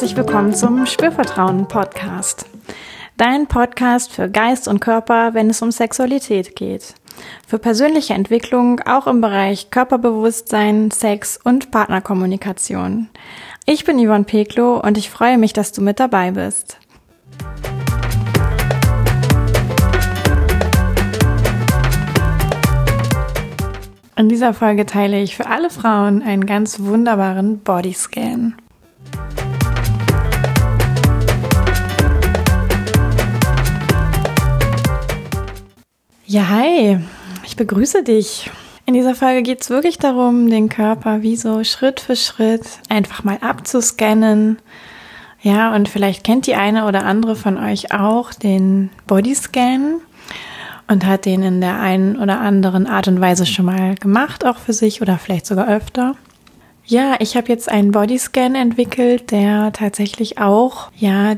herzlich willkommen zum Spürvertrauen-Podcast. Dein Podcast für Geist und Körper, wenn es um Sexualität geht. Für persönliche Entwicklung auch im Bereich Körperbewusstsein, Sex und Partnerkommunikation. Ich bin Yvonne Peklo und ich freue mich, dass du mit dabei bist. In dieser Folge teile ich für alle Frauen einen ganz wunderbaren Bodyscan. Ja, hi, ich begrüße dich. In dieser Folge geht es wirklich darum, den Körper wie so Schritt für Schritt einfach mal abzuscannen. Ja, und vielleicht kennt die eine oder andere von euch auch den Bodyscan und hat den in der einen oder anderen Art und Weise schon mal gemacht, auch für sich oder vielleicht sogar öfter. Ja, ich habe jetzt einen Bodyscan entwickelt, der tatsächlich auch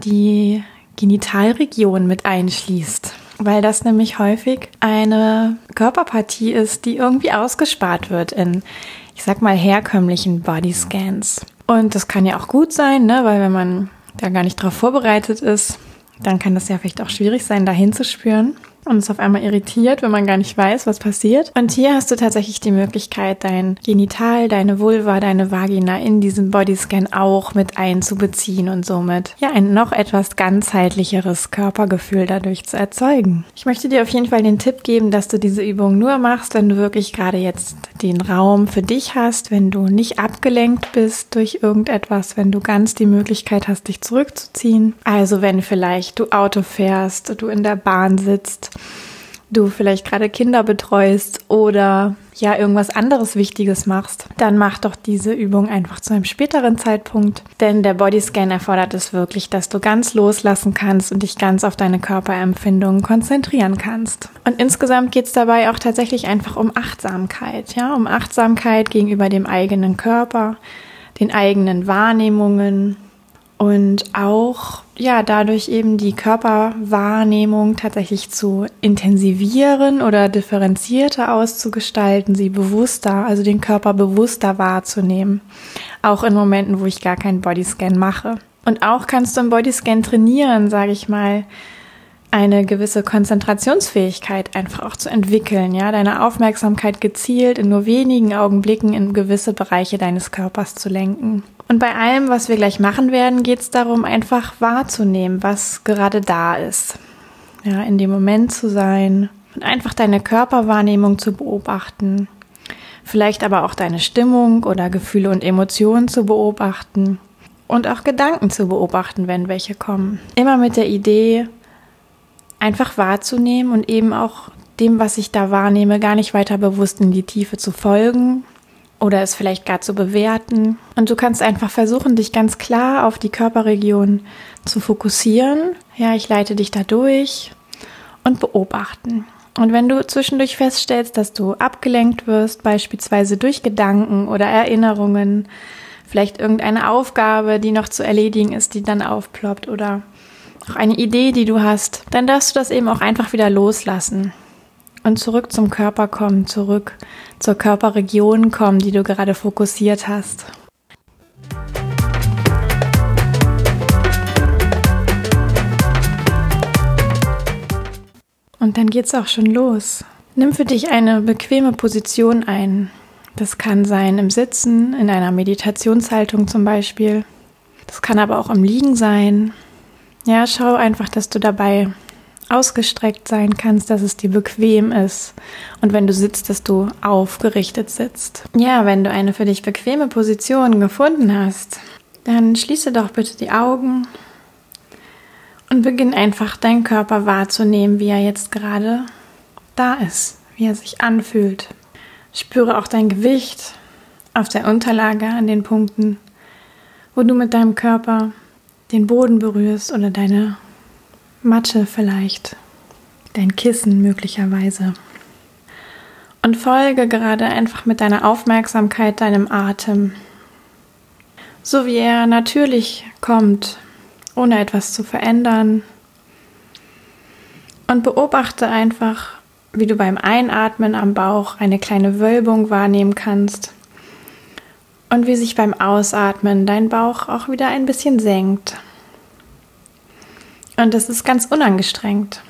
die Genitalregion mit einschließt, weil das nämlich häufig eine Körperpartie ist, die irgendwie ausgespart wird in, ich sag mal, herkömmlichen Bodyscans. Und das kann ja auch gut sein, ne, weil wenn man da gar nicht drauf vorbereitet ist, dann kann das ja vielleicht auch schwierig sein, da hinzuspüren. Und es auf einmal irritiert, wenn man gar nicht weiß, was passiert. Und hier hast du tatsächlich die Möglichkeit, dein Genital, deine Vulva, deine Vagina in diesen Bodyscan auch mit einzubeziehen und somit ein noch etwas ganzheitlicheres Körpergefühl dadurch zu erzeugen. Ich möchte dir auf jeden Fall den Tipp geben, dass du diese Übung nur machst, wenn du wirklich gerade jetzt den Raum für dich hast, wenn du nicht abgelenkt bist durch irgendetwas, wenn du ganz die Möglichkeit hast, dich zurückzuziehen. Also wenn vielleicht du Auto fährst, du in der Bahn sitzt, du vielleicht gerade Kinder betreust oder irgendwas anderes Wichtiges machst, dann mach doch diese Übung einfach zu einem späteren Zeitpunkt. Denn der Bodyscan erfordert es wirklich, dass du ganz loslassen kannst und dich ganz auf deine Körperempfindungen konzentrieren kannst. Und insgesamt geht es dabei auch tatsächlich einfach um Achtsamkeit, um Achtsamkeit gegenüber dem eigenen Körper, den eigenen Wahrnehmungen und auch dadurch eben die Körperwahrnehmung tatsächlich zu intensivieren oder differenzierter auszugestalten, sie bewusster, also den Körper bewusster wahrzunehmen. Auch in Momenten, wo ich gar keinen Bodyscan mache. Und auch kannst du im Bodyscan trainieren, sage ich mal, eine gewisse Konzentrationsfähigkeit einfach auch zu entwickeln, deine Aufmerksamkeit gezielt in nur wenigen Augenblicken in gewisse Bereiche deines Körpers zu lenken. Und bei allem, was wir gleich machen werden, geht es darum, einfach wahrzunehmen, was gerade da ist. In dem Moment zu sein und einfach deine Körperwahrnehmung zu beobachten. Vielleicht aber auch deine Stimmung oder Gefühle und Emotionen zu beobachten. Und auch Gedanken zu beobachten, wenn welche kommen. Immer mit der Idee, einfach wahrzunehmen und eben auch dem, was ich da wahrnehme, gar nicht weiter bewusst in die Tiefe zu folgen oder es vielleicht gar zu bewerten. Und du kannst einfach versuchen, dich ganz klar auf die Körperregion zu fokussieren. Ich leite dich da durch und beobachten. Und wenn du zwischendurch feststellst, dass du abgelenkt wirst, beispielsweise durch Gedanken oder Erinnerungen, vielleicht irgendeine Aufgabe, die noch zu erledigen ist, die dann aufploppt oder auch eine Idee, die du hast, dann darfst du das eben auch einfach wieder loslassen und zurück zum Körper kommen, zurück zur Körperregion kommen, die du gerade fokussiert hast. Und dann geht's auch schon los. Nimm für dich eine bequeme Position ein. Das kann sein im Sitzen, in einer Meditationshaltung zum Beispiel. Das kann aber auch im Liegen sein. Schau einfach, dass du dabei ausgestreckt sein kannst, dass es dir bequem ist. Und wenn du sitzt, dass du aufgerichtet sitzt. Wenn du eine für dich bequeme Position gefunden hast, dann schließe doch bitte die Augen und beginn einfach deinen Körper wahrzunehmen, wie er jetzt gerade da ist, wie er sich anfühlt. Spüre auch dein Gewicht auf der Unterlage an den Punkten, wo du mit deinem Körper den Boden berührst oder deine Matte vielleicht, dein Kissen möglicherweise. Und folge gerade einfach mit deiner Aufmerksamkeit deinem Atem, so wie er natürlich kommt, ohne etwas zu verändern. Und beobachte einfach, wie du beim Einatmen am Bauch eine kleine Wölbung wahrnehmen kannst Und wie sich beim Ausatmen dein Bauch auch wieder ein bisschen senkt. Und das ist ganz unangestrengt.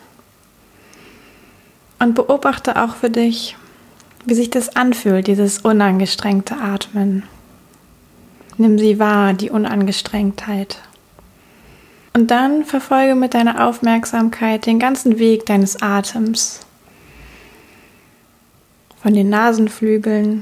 Und beobachte auch für dich, wie sich das anfühlt, dieses unangestrengte Atmen. Nimm sie wahr, die Unangestrengtheit. Und dann verfolge mit deiner Aufmerksamkeit den ganzen Weg deines Atems. Von den Nasenflügeln,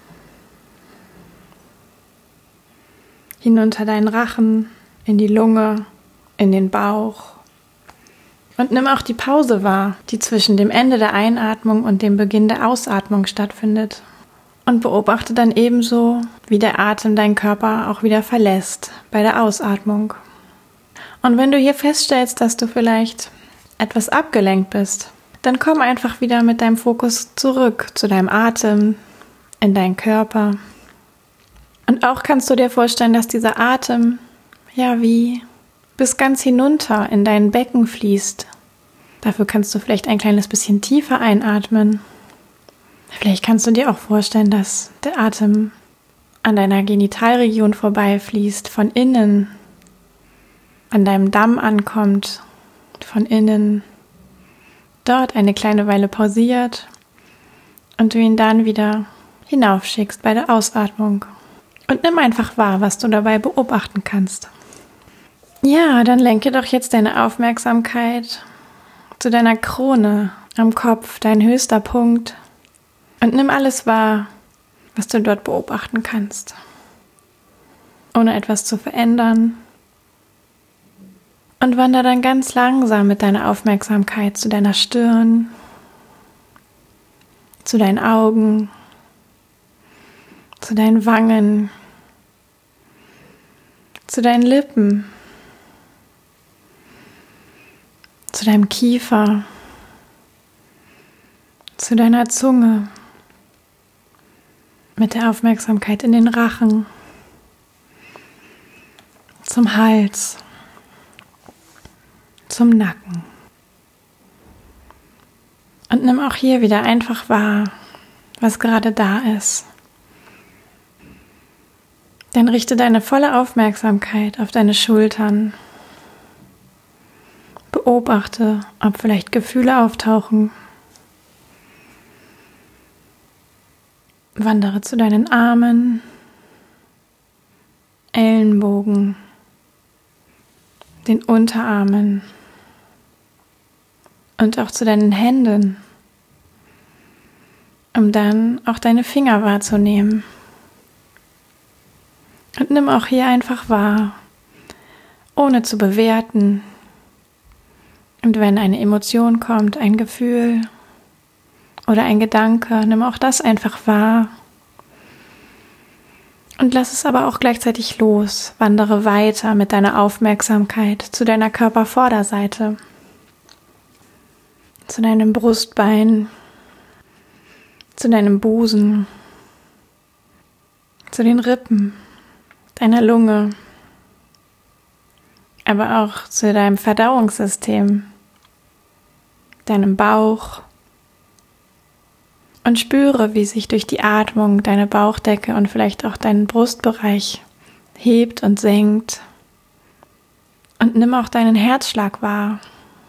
hinunter deinen Rachen, in die Lunge, in den Bauch. Und nimm auch die Pause wahr, die zwischen dem Ende der Einatmung und dem Beginn der Ausatmung stattfindet. Und beobachte dann ebenso, wie der Atem deinen Körper auch wieder verlässt bei der Ausatmung. Und wenn du hier feststellst, dass du vielleicht etwas abgelenkt bist, dann komm einfach wieder mit deinem Fokus zurück zu deinem Atem, in deinen Körper. Und auch kannst du dir vorstellen, dass dieser Atem, wie bis ganz hinunter in dein Becken fließt. Dafür kannst du vielleicht ein kleines bisschen tiefer einatmen. Vielleicht kannst du dir auch vorstellen, dass der Atem an deiner Genitalregion vorbeifließt, von innen, an deinem Damm ankommt, von innen, dort eine kleine Weile pausiert und du ihn dann wieder hinaufschickst bei der Ausatmung. Und nimm einfach wahr, was du dabei beobachten kannst. Ja, dann lenke doch jetzt deine Aufmerksamkeit zu deiner Krone am Kopf, dein höchster Punkt, und nimm alles wahr, was du dort beobachten kannst, ohne etwas zu verändern. Und wandere dann ganz langsam mit deiner Aufmerksamkeit zu deiner Stirn, zu deinen Augen, zu deinen Wangen, zu deinen Lippen, zu deinem Kiefer, zu deiner Zunge, mit der Aufmerksamkeit in den Rachen, zum Hals, zum Nacken. Und nimm auch hier wieder einfach wahr, was gerade da ist. Dann richte deine volle Aufmerksamkeit auf deine Schultern. Beobachte, ob vielleicht Gefühle auftauchen. Wandere zu deinen Armen, Ellenbogen, den Unterarmen und auch zu deinen Händen, um dann auch deine Finger wahrzunehmen. Und nimm auch hier einfach wahr, ohne zu bewerten. Und wenn eine Emotion kommt, ein Gefühl oder ein Gedanke, nimm auch das einfach wahr. Und lass es aber auch gleichzeitig los. Wandere weiter mit deiner Aufmerksamkeit zu deiner Körpervorderseite, zu deinem Brustbein, zu deinem Busen, zu den Rippen, deiner Lunge, aber auch zu deinem Verdauungssystem, deinem Bauch, und spüre, wie sich durch die Atmung deine Bauchdecke und vielleicht auch deinen Brustbereich hebt und senkt. Und nimm auch deinen Herzschlag wahr.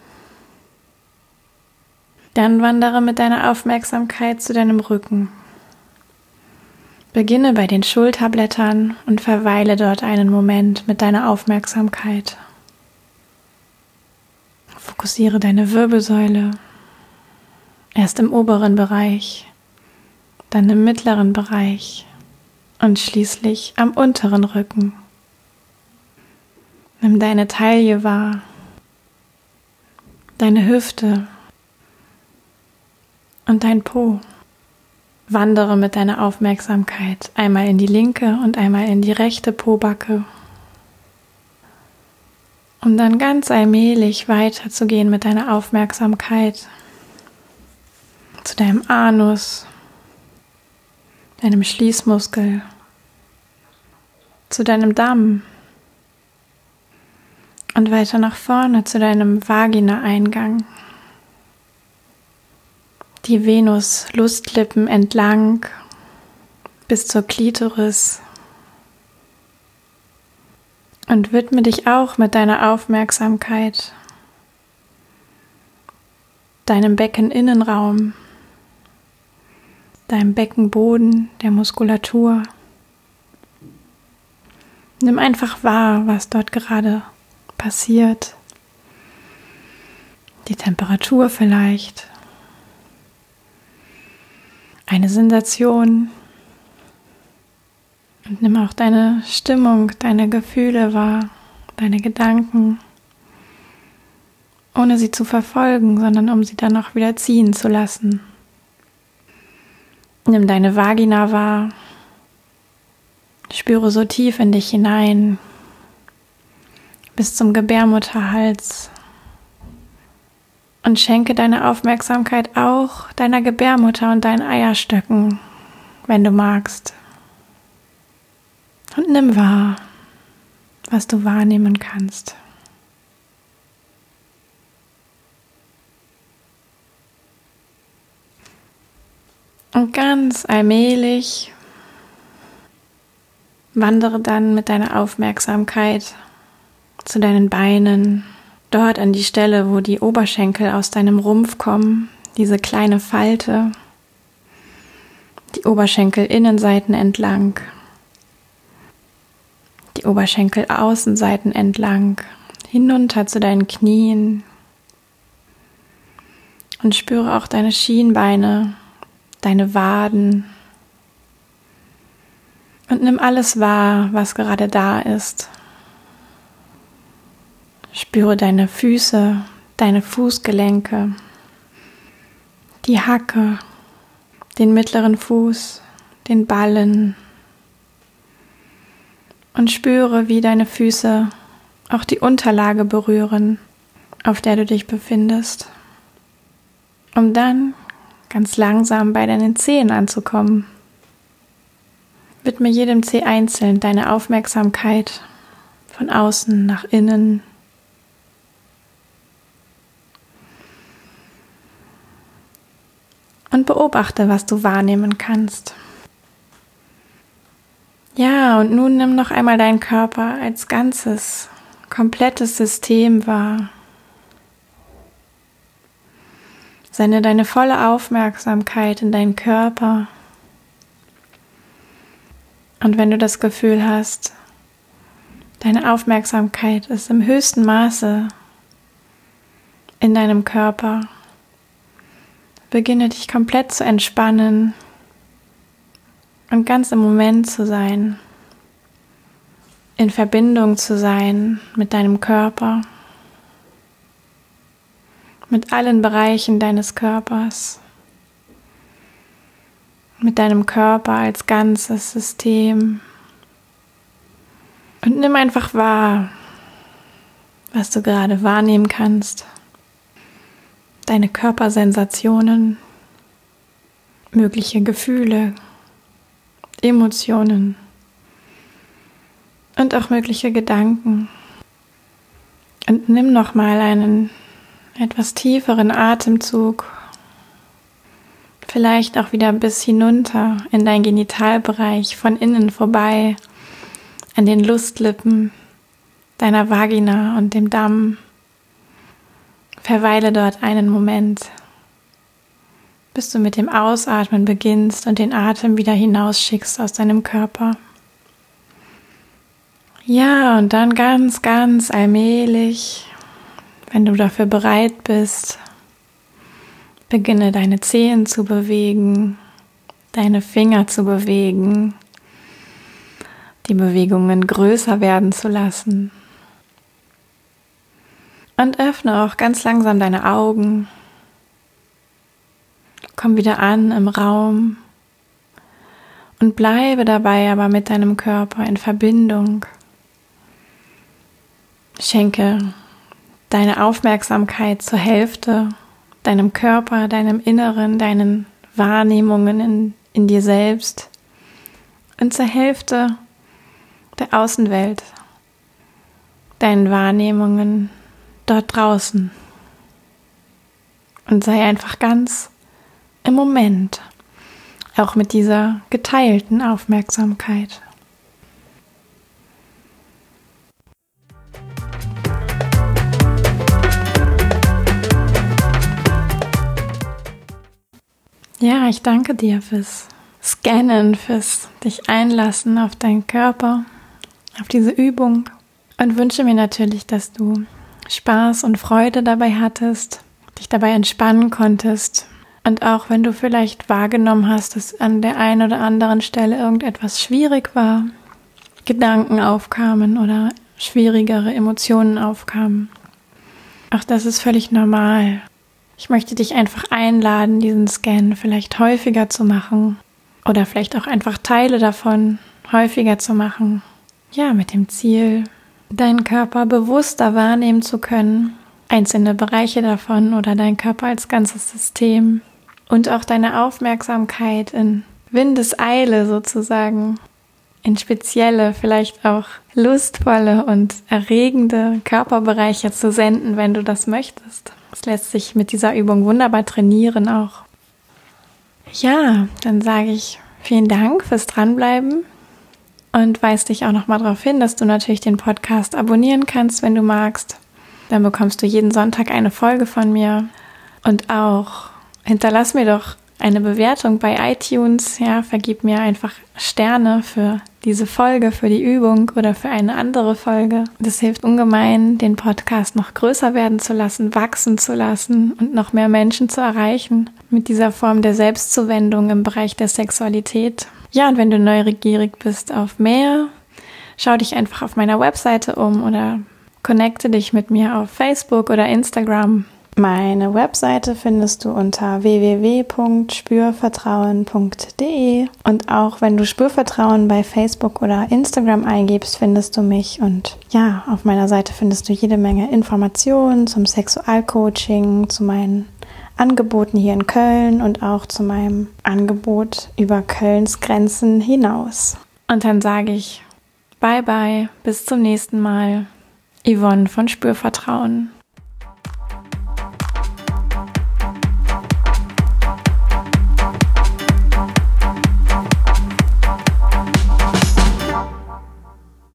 Dann wandere mit deiner Aufmerksamkeit zu deinem Rücken. Beginne bei den Schulterblättern und verweile dort einen Moment mit deiner Aufmerksamkeit. Fokussiere deine Wirbelsäule. Erst im oberen Bereich, dann im mittleren Bereich und schließlich am unteren Rücken. Nimm deine Taille wahr, deine Hüfte und dein Po. Wandere mit deiner Aufmerksamkeit einmal in die linke und einmal in die rechte Pobacke, um dann ganz allmählich weiterzugehen mit deiner Aufmerksamkeit zu deinem Anus, deinem Schließmuskel, zu deinem Damm und weiter nach vorne zu deinem Vagina-Eingang. Die Venus-Lustlippen entlang bis zur Klitoris, Und widme dich auch mit deiner Aufmerksamkeit deinem Beckeninnenraum, deinem Beckenboden, der Muskulatur. Nimm einfach wahr, was dort gerade passiert. Die Temperatur vielleicht. Eine Sensation. Und nimm auch deine Stimmung, deine Gefühle wahr, deine Gedanken, ohne sie zu verfolgen, sondern um sie dann auch wieder ziehen zu lassen. Nimm deine Vagina wahr, spüre so tief in dich hinein, bis zum Gebärmutterhals und schenke deine Aufmerksamkeit auch deiner Gebärmutter und deinen Eierstöcken, wenn du magst. Und nimm wahr, was du wahrnehmen kannst. Und ganz allmählich wandere dann mit deiner Aufmerksamkeit zu deinen Beinen, dort an die Stelle, wo die Oberschenkel aus deinem Rumpf kommen, diese kleine Falte, die Oberschenkelinnenseiten entlang, die Oberschenkelaußenseiten entlang, hinunter zu deinen Knien und spüre auch deine Schienbeine, deine Waden und nimm alles wahr, was gerade da ist. Spüre deine Füße, deine Fußgelenke, die Hacke, den mittleren Fuß, den Ballen und spüre, wie deine Füße auch die Unterlage berühren, auf der du dich befindest, um dann ganz langsam bei deinen Zehen anzukommen. Widme jedem Zeh einzeln deine Aufmerksamkeit von außen nach innen. Und beobachte, was du wahrnehmen kannst. Ja, und nun nimm noch einmal deinen Körper als ganzes, komplettes System wahr. Sende deine volle Aufmerksamkeit in deinen Körper. Und wenn du das Gefühl hast, deine Aufmerksamkeit ist im höchsten Maße in deinem Körper, beginne dich komplett zu entspannen und ganz im Moment zu sein, in Verbindung zu sein mit deinem Körper, mit allen Bereichen deines Körpers, mit deinem Körper als ganzes System. Und nimm einfach wahr, was du gerade wahrnehmen kannst. Deine Körpersensationen, mögliche Gefühle, Emotionen und auch mögliche Gedanken. Und nimm nochmal einen etwas tieferen Atemzug, vielleicht auch wieder bis hinunter in deinen Genitalbereich, von innen vorbei, an den Lustlippen deiner Vagina und dem Damm. Verweile dort einen Moment, bis du mit dem Ausatmen beginnst und den Atem wieder hinausschickst aus deinem Körper. Ja, und dann ganz, ganz allmählich, wenn du dafür bereit bist, beginne deine Zehen zu bewegen, deine Finger zu bewegen, die Bewegungen größer werden zu lassen. Und öffne auch ganz langsam deine Augen. Komm wieder an im Raum und bleibe dabei aber mit deinem Körper in Verbindung. Schenke deine Aufmerksamkeit zur Hälfte deinem Körper, deinem Inneren, deinen Wahrnehmungen in dir selbst und zur Hälfte der Außenwelt, deinen Wahrnehmungen dort draußen. Und sei einfach ganz im Moment, auch mit dieser geteilten Aufmerksamkeit. Ja, ich danke dir fürs Scannen, fürs dich einlassen auf deinen Körper, auf diese Übung und wünsche mir natürlich, dass du Spaß und Freude dabei hattest, dich dabei entspannen konntest und auch wenn du vielleicht wahrgenommen hast, dass an der einen oder anderen Stelle irgendetwas schwierig war, Gedanken aufkamen oder schwierigere Emotionen aufkamen. Auch das ist völlig normal. Ich möchte dich einfach einladen, diesen Scan vielleicht häufiger zu machen oder vielleicht auch einfach Teile davon häufiger zu machen. Ja, mit dem Ziel, deinen Körper bewusster wahrnehmen zu können, einzelne Bereiche davon oder deinen Körper als ganzes System und auch deine Aufmerksamkeit in Windeseile sozusagen in spezielle, vielleicht auch lustvolle und erregende Körperbereiche zu senden, wenn du das möchtest. Das lässt sich mit dieser Übung wunderbar trainieren auch. Ja, dann sage ich vielen Dank fürs Dranbleiben und weise dich auch nochmal darauf hin, dass du natürlich den Podcast abonnieren kannst, wenn du magst. Dann bekommst du jeden Sonntag eine Folge von mir und auch hinterlass mir doch eine Bewertung bei iTunes, ja, vergib mir einfach Sterne für diese Folge, für die Übung oder für eine andere Folge. Das hilft ungemein, den Podcast noch größer werden zu lassen, wachsen zu lassen und noch mehr Menschen zu erreichen mit dieser Form der Selbstzuwendung im Bereich der Sexualität. Ja, und wenn du neugierig bist auf mehr, schau dich einfach auf meiner Webseite um oder connecte dich mit mir auf Facebook oder Instagram. Meine Webseite findest du unter www.spürvertrauen.de und auch wenn du Spürvertrauen bei Facebook oder Instagram eingibst, findest du mich und ja, auf meiner Seite findest du jede Menge Informationen zum Sexualcoaching, zu meinen Angeboten hier in Köln und auch zu meinem Angebot über Kölns Grenzen hinaus. Und dann sage ich Bye bye, bis zum nächsten Mal. Yvonne von Spürvertrauen.